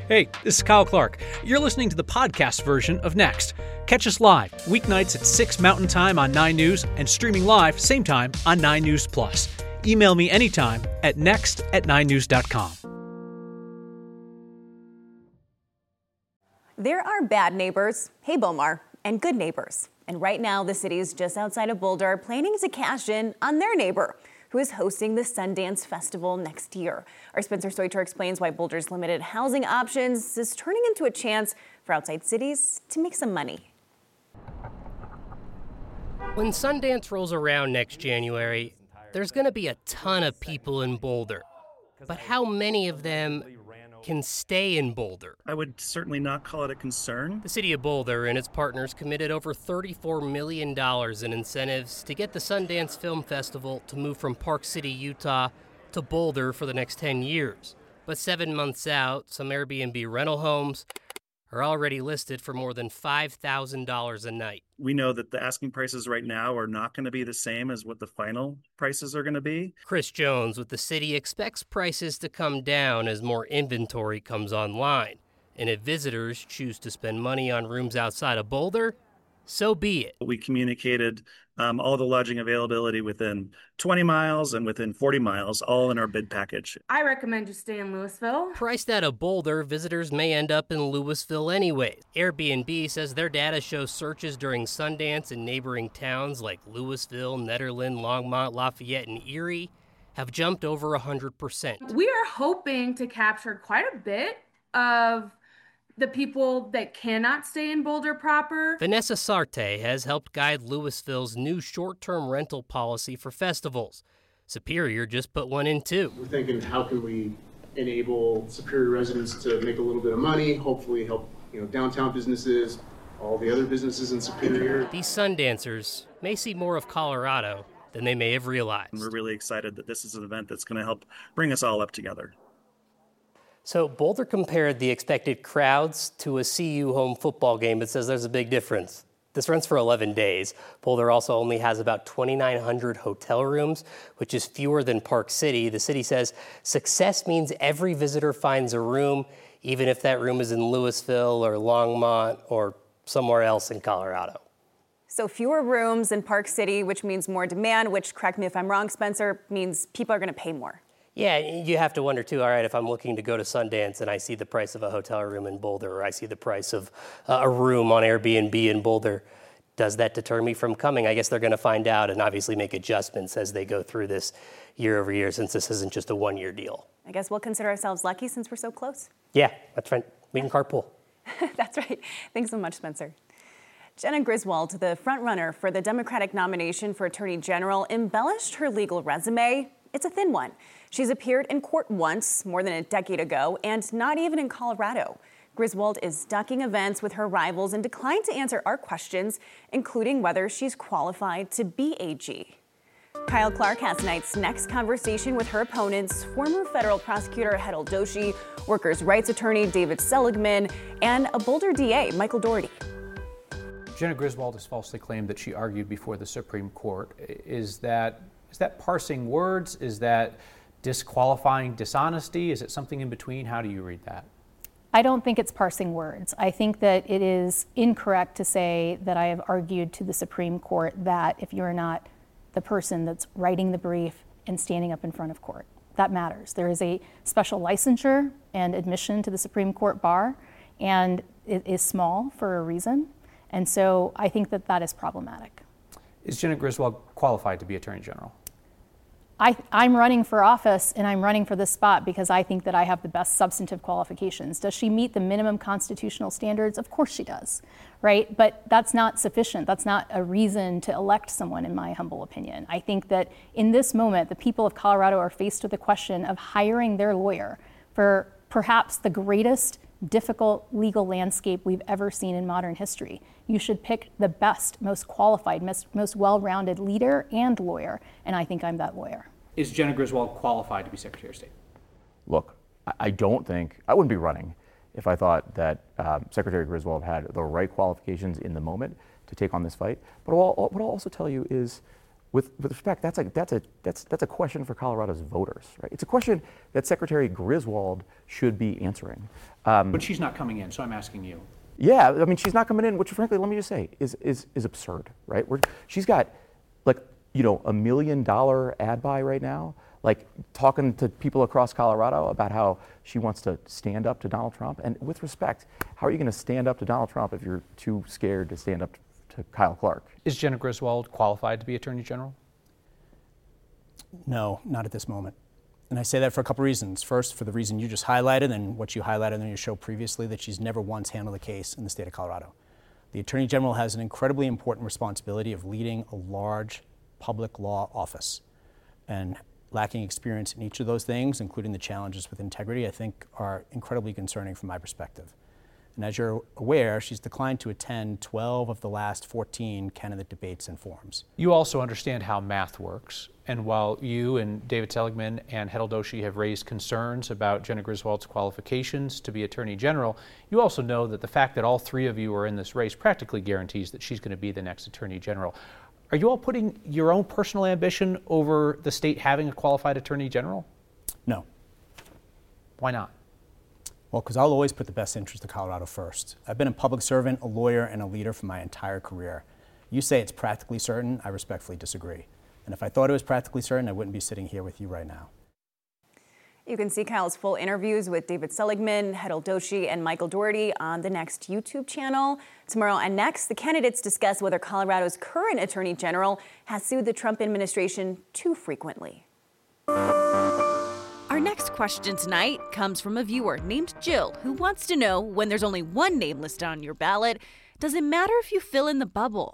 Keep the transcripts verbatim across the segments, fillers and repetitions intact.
Hey, this is Kyle Clark. You're listening to the podcast version of Next. Catch us live, weeknights at six Mountain Time on nine News and streaming live same time on nine News Plus. Email me anytime at next at nine news dot com. There are bad neighbors, hey Bomar, and good neighbors. And right now, the city's just outside of Boulder planning to cash in on their neighbor, who is hosting the Sundance Festival next year. Our Spencer Soiter explains why Boulder's limited housing options is turning into a chance for outside cities to make some money. When Sundance rolls around next January, there's going to be a ton of people in Boulder. But how many of them can stay in Boulder? I would certainly not call it a concern. The city of Boulder and its partners committed over thirty-four million dollars in incentives to get the Sundance Film Festival to move from Park City, Utah to Boulder for the next ten years. But seven months out, some Airbnb rental homes are already listed for more than five thousand dollars a night. We know that the asking prices right now are not going to be the same as what the final prices are going to be. Chris Jones with the city expects prices to come down as more inventory comes online. And if visitors choose to spend money on rooms outside of Boulder, so be it. We communicated um, all the lodging availability within twenty miles and within forty miles, all in our bid package. I recommend you stay in Louisville. Priced out of Boulder, visitors may end up in Louisville anyway. Airbnb says their data shows searches during Sundance in neighboring towns like Louisville, Nederland, Longmont, Lafayette, and Erie have jumped over one hundred percent. We are hoping to capture quite a bit of the people that cannot stay in Boulder proper. Vanessa Sarte has helped guide Louisville's new short-term rental policy for festivals. Superior just put one in too. We're thinking, how can we enable Superior residents to make a little bit of money, hopefully help, you know, downtown businesses, all the other businesses in Superior. These Sundancers may see more of Colorado than they may have realized. We're really excited that this is an event that's going to help bring us all up together. So Boulder compared the expected crowds to a C U home football game. It says there's a big difference. This runs for eleven days. Boulder also only has about twenty-nine hundred hotel rooms, which is fewer than Park City. The city says success means every visitor finds a room, even if that room is in Louisville or Longmont or somewhere else in Colorado. So fewer rooms in Park City, which means more demand, which, correct me if I'm wrong, Spencer, means people are going to pay more. Yeah, you have to wonder, too, all right, if I'm looking to go to Sundance and I see the price of a hotel room in Boulder, or I see the price of uh, a room on Airbnb in Boulder, does that deter me from coming? I guess they're going to find out and obviously make adjustments as they go through this year over year, since this isn't just a one-year deal. I guess we'll consider ourselves lucky since we're so close. Yeah, that's right. We can carpool. That's right. Thanks so much, Spencer. Jena Griswold, the frontrunner for the Democratic nomination for Attorney General, embellished her legal resume. It's a thin one. She's appeared in court once, more than a decade ago, and not even in Colorado. Griswold is ducking events with her rivals and declined to answer our questions, including whether she's qualified to be A G. Kyle Clark has tonight's next conversation with her opponents, former federal prosecutor Hetal Doshi, workers' rights attorney David Seligman, and a Boulder D A, Michael Doherty. Jena Griswold has falsely claimed that she argued before the Supreme Court. Is that is that parsing words? Is that disqualifying dishonesty? Is it something in between? How do you read that? I don't think it's parsing words. I think that it is incorrect to say that I have argued to the Supreme Court that if you're not the person that's writing the brief and standing up in front of court, that matters. There is a special licensure and admission to the Supreme Court bar, and it is small for a reason. And so I think that that is problematic. Is Jena Griswold qualified to be Attorney General? I, I'm running for office, and I'm running for this spot because I think that I have the best substantive qualifications. Does she meet the minimum constitutional standards? Of course she does, right? But that's not sufficient. That's not a reason to elect someone, in my humble opinion. I think that in this moment, the people of Colorado are faced with the question of hiring their lawyer for perhaps the greatest difficult legal landscape we've ever seen in modern history. You should pick the best, most qualified, most, most well-rounded leader and lawyer, and I think I'm that lawyer. Is Jena Griswold qualified to be Secretary of State? Look, I don't think, I wouldn't be running if I thought that um, Secretary Griswold had the right qualifications in the moment to take on this fight. But what I'll, what I'll also tell you is with, with respect, that's a, that's, a, that's, that's a question for Colorado's voters, right? It's a question that Secretary Griswold should be answering. Um, but she's not coming in, so I'm asking you. Yeah, I mean, she's not coming in, which frankly, let me just say, is is, is absurd, right? We're, she's got, like, you know, a million dollar ad buy right now, like talking to people across Colorado about how she wants to stand up to Donald Trump. And with respect, how are you going to stand up to Donald Trump if you're too scared to stand up to, to Kyle Clark? Is Jena Griswold qualified to be Attorney General? No, not at this moment. And I say that for a couple reasons. First, for the reason you just highlighted and what you highlighted in your show previously, that she's never once handled a case in the state of Colorado. The Attorney General has an incredibly important responsibility of leading a large public law office. And lacking experience in each of those things, including the challenges with integrity, I think are incredibly concerning from my perspective. And as you're aware, she's declined to attend twelve of the last fourteen candidate debates and forums. You also understand how math works. And while you and David Seligman and Hetal Doshi have raised concerns about Jena Griswold's qualifications to be Attorney General, you also know that the fact that all three of you are in this race practically guarantees that she's going to be the next Attorney General. Are you all putting your own personal ambition over the state having a qualified Attorney General? No. Why not? Well, because I'll always put the best interest of Colorado first. I've been a public servant, a lawyer, and a leader for my entire career. You say it's practically certain, I respectfully disagree. And if I thought it was practically certain, I wouldn't be sitting here with you right now. You can see Kyle's full interviews with David Seligman, Hetal Doshi, and Michael Dougherty on the Next YouTube channel. Tomorrow on Next, the candidates discuss whether Colorado's current Attorney General has sued the Trump administration too frequently. Our next question tonight comes from a viewer named Jill, who wants to know, when there's only one name listed on your ballot, does it matter if you fill in the bubble?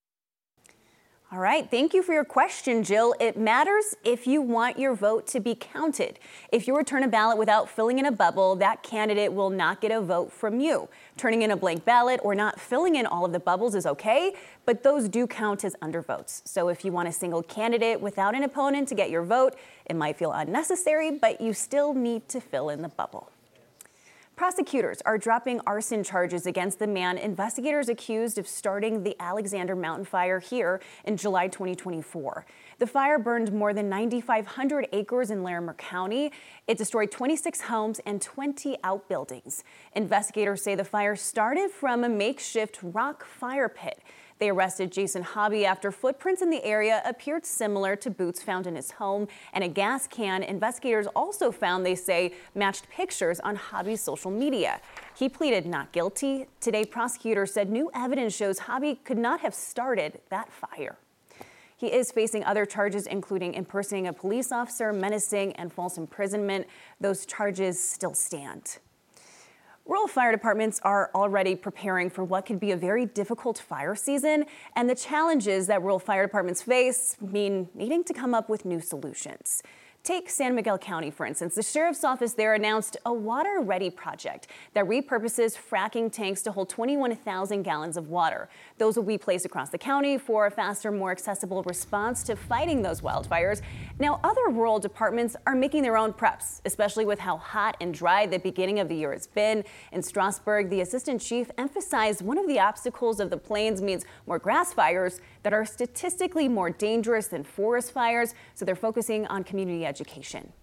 All right, thank you for your question, Jill. It matters if you want your vote to be counted. If you return a ballot without filling in a bubble, that candidate will not get a vote from you. Turning in a blank ballot or not filling in all of the bubbles is okay, but those do count as undervotes. So if you want a single candidate without an opponent to get your vote, it might feel unnecessary, but you still need to fill in the bubble. Prosecutors are dropping arson charges against the man investigators accused of starting the Alexander Mountain Fire here in July twenty twenty-four. The fire burned more than nine thousand five hundred acres in Larimer County. It destroyed twenty-six homes and twenty outbuildings. Investigators say the fire started from a makeshift rock fire pit. They arrested Jason Hobby after footprints in the area appeared similar to boots found in his home, and a gas can investigators also found, they say, matched pictures on Hobby's social media. He pleaded not guilty. Today, prosecutors said new evidence shows Hobby could not have started that fire. He is facing other charges, including impersonating a police officer, menacing, and false imprisonment. Those charges still stand. Rural fire departments are already preparing for what could be a very difficult fire season, and the challenges that rural fire departments face mean needing to come up with new solutions. Take San Miguel County, for instance. The sheriff's office there announced a Water Ready project that repurposes fracking tanks to hold twenty-one thousand gallons of water. Those will be placed across the county for a faster, more accessible response to fighting those wildfires. Now, other rural departments are making their own preps, especially with how hot and dry the beginning of the year has been. In Strasburg, the assistant chief emphasized one of the obstacles of the plains means more grass fires that are statistically more dangerous than forest fires, so they're focusing on community education.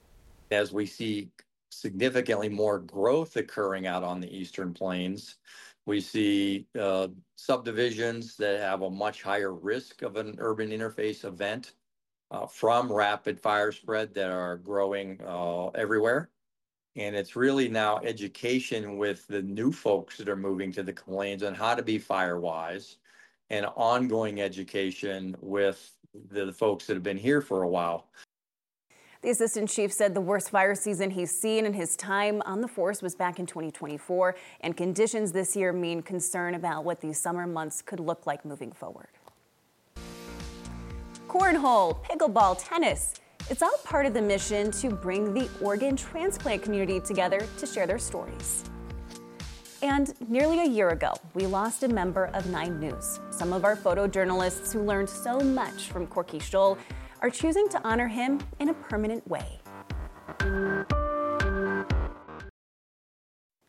As we see significantly more growth occurring out on the eastern plains, we see uh, subdivisions that have a much higher risk of an urban interface event uh, from rapid fire spread that are growing uh, everywhere. And it's really now education with the new folks that are moving to the plains on how to be fire wise, and ongoing education with the folks that have been here for a while. The assistant chief said the worst fire season he's seen in his time on the force was back in twenty twenty-four, and conditions this year mean concern about what these summer months could look like moving forward. Cornhole, pickleball, tennis. It's all part of the mission to bring the organ transplant community together to share their stories. And nearly a year ago, we lost a member of Nine News. Some of our photojournalists who learned so much from Corky Scholl are choosing to honor him in a permanent way.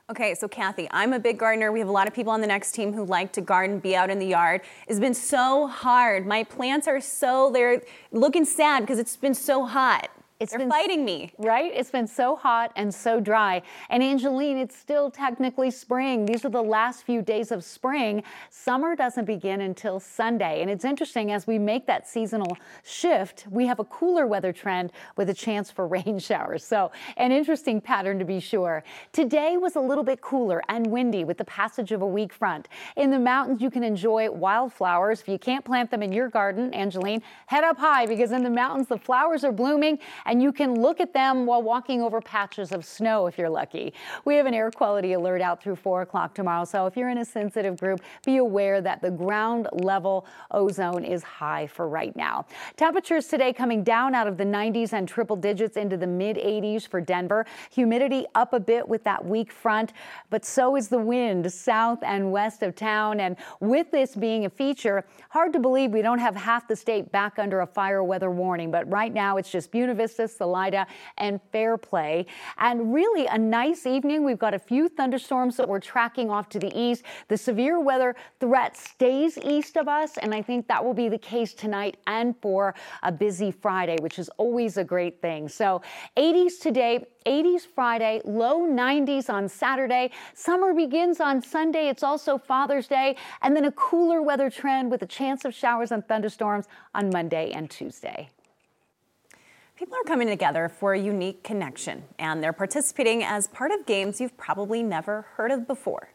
Okay, so Kathy, I'm a big gardener. We have a lot of people on the Next team who like to garden, be out in the yard. It's been so hard. My plants are so, they're looking sad because it's been so hot. It's They're been fighting me. Right? It's been so hot and so dry. And Angeline, it's still technically spring. These are the last few days of spring. Summer doesn't begin until Sunday. And it's interesting, as we make that seasonal shift, we have a cooler weather trend with a chance for rain showers. So an interesting pattern to be sure. Today was a little bit cooler and windy with the passage of a weak front. In the mountains, you can enjoy wildflowers. If you can't plant them in your garden, Angeline, head up high, because in the mountains, the flowers are blooming, and you can look at them while walking over patches of snow if you're lucky. We have an air quality alert out through four o'clock tomorrow, so if you're in a sensitive group, be aware that the ground level ozone is high for right now. Temperatures today coming down out of the nineties and triple digits into the mid eighties for Denver. Humidity up a bit with that weak front, but so is the wind south and west of town. And with this being a feature, hard to believe we don't have half the state back under a fire weather warning, but right now it's just Buena Vista, Salida, and Fairplay. And really a nice evening. We've got a few thunderstorms that we're tracking off to the east. The severe weather threat stays east of us, and I think that will be the case tonight and for a busy Friday, which is always a great thing. So eighties today, eighties Friday, low nineties on Saturday. Summer begins on Sunday. It's also Father's Day, and then a cooler weather trend with a chance of showers and thunderstorms on Monday and Tuesday. People are coming together for a unique connection, and they're participating as part of games you've probably never heard of before.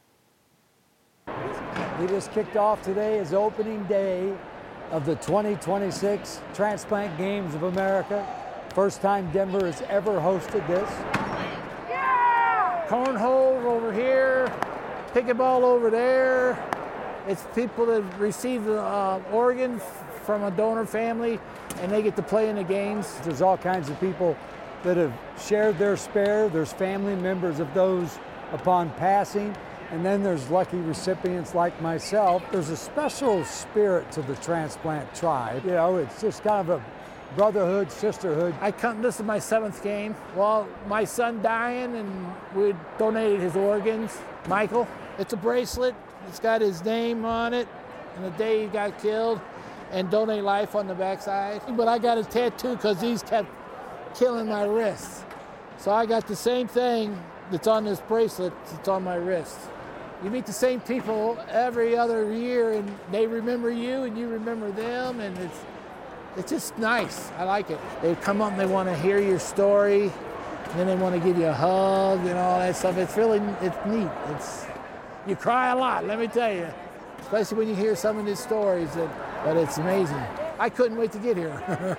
We just kicked off today as opening day of the twenty twenty-six Transplant Games of America. First time Denver has ever hosted this. Yeah! Cornhole over here, pickleball over there. It's people that receive uh, organs from a donor family, and they get to play in the games. There's all kinds of people that have shared their spare. There's family members of those upon passing, and then there's lucky recipients like myself. There's a special spirit to the transplant tribe. You know, it's just kind of a brotherhood, sisterhood. I come, this is my seventh game. Well, my son dying, and we donated his organs. Michael, it's a bracelet. It's got his name on it and the day he got killed, and Donate Life on the backside. But I got a tattoo because he's kept killing my wrist. So I got the same thing that's on this bracelet that's on my wrist. You meet the same people every other year, and they remember you and you remember them, and it's it's just nice. I like it. They come up and they want to hear your story, and then they want to give you a hug and all that stuff. It's really, it's neat. It's, you cry a lot, let me tell you, especially when you hear some of these stories, that, but it's amazing. I couldn't wait to get here.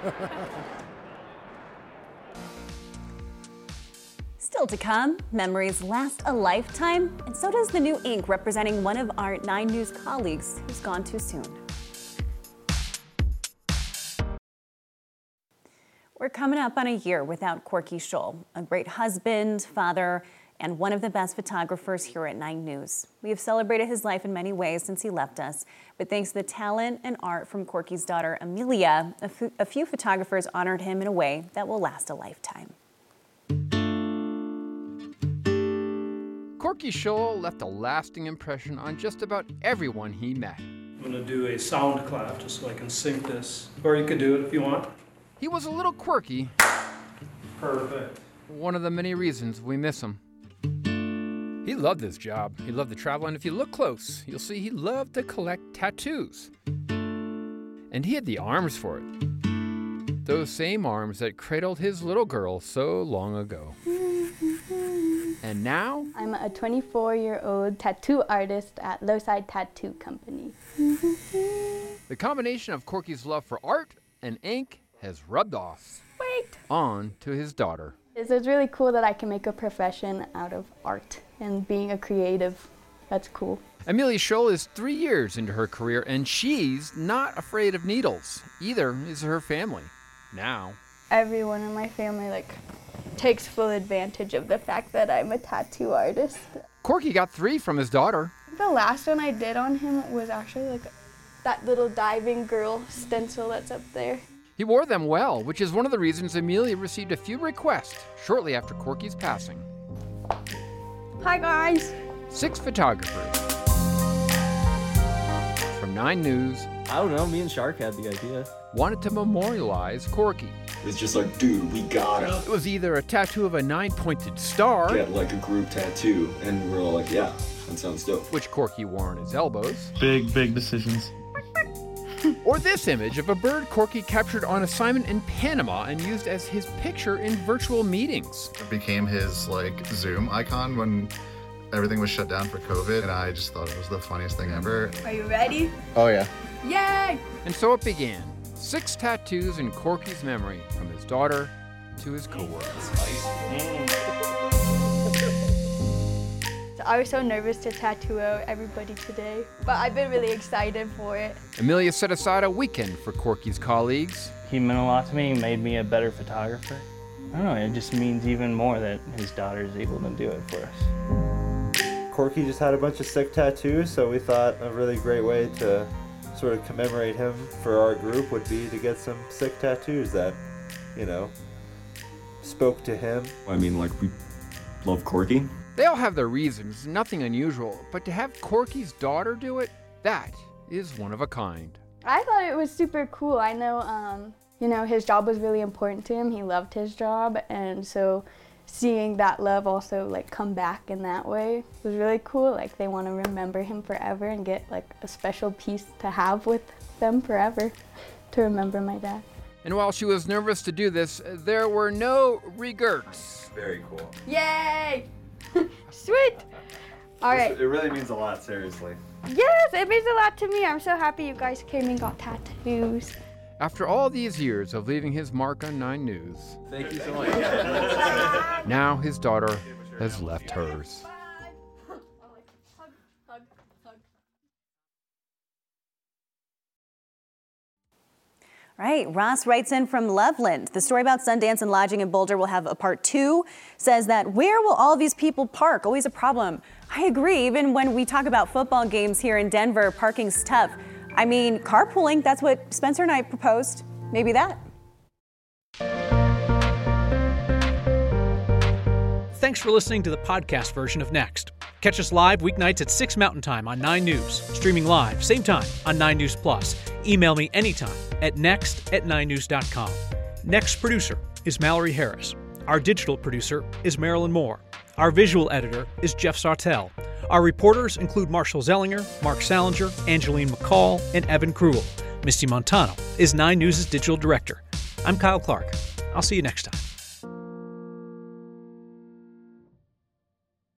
Still to come, memories last a lifetime, and so does the new ink representing one of our nine News colleagues who's gone too soon. We're coming up on a year without Corky Scholl, a great husband, father, and one of the best photographers here at nine News. We have celebrated his life in many ways since he left us, but thanks to the talent and art from Corky's daughter, Amelia, a, f- a few photographers honored him in a way that will last a lifetime. Corky Scholl left a lasting impression on just about everyone he met. I'm going to do a sound clap just so I can sync this, or you could do it if you want. He was a little quirky. Perfect. One of the many reasons we miss him. He loved his job. He loved to travel, and if you look close, you'll see he loved to collect tattoos. And he had the arms for it. Those same arms that cradled his little girl so long ago. And now? I'm a twenty-four-year-old tattoo artist at Lowside Tattoo Company. The combination of Corky's love for art and ink has rubbed off. Wait. On to his daughter. It's, it's really cool that I can make a profession out of art and being a creative. That's cool. Amelia Scholl is three years into her career, and she's not afraid of needles. Either is her family. Now. Everyone in my family, like, takes full advantage of the fact that I'm a tattoo artist. Corky got three from his daughter. The last one I did on him was actually like that little diving girl stencil that's up there. He wore them well, which is one of the reasons Amelia received a few requests shortly after Corky's passing. Hi, guys. Six photographers. From Nine News. I don't know, me and Shark had the idea. Wanted to memorialize Corky. It's just like, dude, we gotta. It was either a tattoo of a nine-pointed star. Get like a group tattoo, and we're all like, yeah, that sounds dope. Which Corky wore on his elbows. Big, big decisions. Or this image of a bird Corky captured on assignment in Panama and used as his picture in virtual meetings. It became his like Zoom icon when everything was shut down for COVID, and I just thought it was the funniest thing ever. Are you ready? Oh yeah. Yay! And so it began. Six tattoos in Corky's memory, from his daughter to his coworkers. I was so nervous to tattoo out everybody today, but I've been really excited for it. Amelia set aside a weekend for Corky's colleagues. He meant a lot to me, made me a better photographer. I don't know, it just means even more that his daughter is able to do it for us. Corky just had a bunch of sick tattoos, so we thought a really great way to sort of commemorate him for our group would be to get some sick tattoos that, you know, spoke to him. I mean, like, we love Corky. They all have their reasons, nothing unusual, but to have Corky's daughter do it, that is one of a kind. I thought it was super cool. I know, um, you know, his job was really important to him. He loved his job, and so seeing that love also like come back in that way was really cool. Like they want to remember him forever and get like a special piece to have with them forever to remember my dad. And while she was nervous to do this, there were no regrets. Very cool. Yay! Sweet! All right. It really means a lot, seriously. Yes, it means a lot to me. I'm so happy you guys came and got tattoos. After all these years of leaving his mark on Nine News, thank you so much. Now his daughter has left hers. Right, Ross writes in from Loveland. The story about Sundance and lodging in Boulder will have a part two. Says that where will all these people park? Always a problem. I agree. Even when we talk about football games here in Denver, parking's tough. I mean, carpooling, that's what Spencer and I proposed. Maybe that. Thanks for listening to the podcast version of Next. Catch us live weeknights at six Mountain Time on Nine News. Streaming live, same time, on Nine News Plus. Email me anytime at next at nine news dot com. Next producer is Mallory Harris. Our digital producer is Marilyn Moore. Our visual editor is Jeff Sartell. Our reporters include Marshall Zellinger, Mark Salinger, Angeline McCall, and Evan Krugel. Misty Montano is Nine News' digital director. I'm Kyle Clark. I'll see you next time.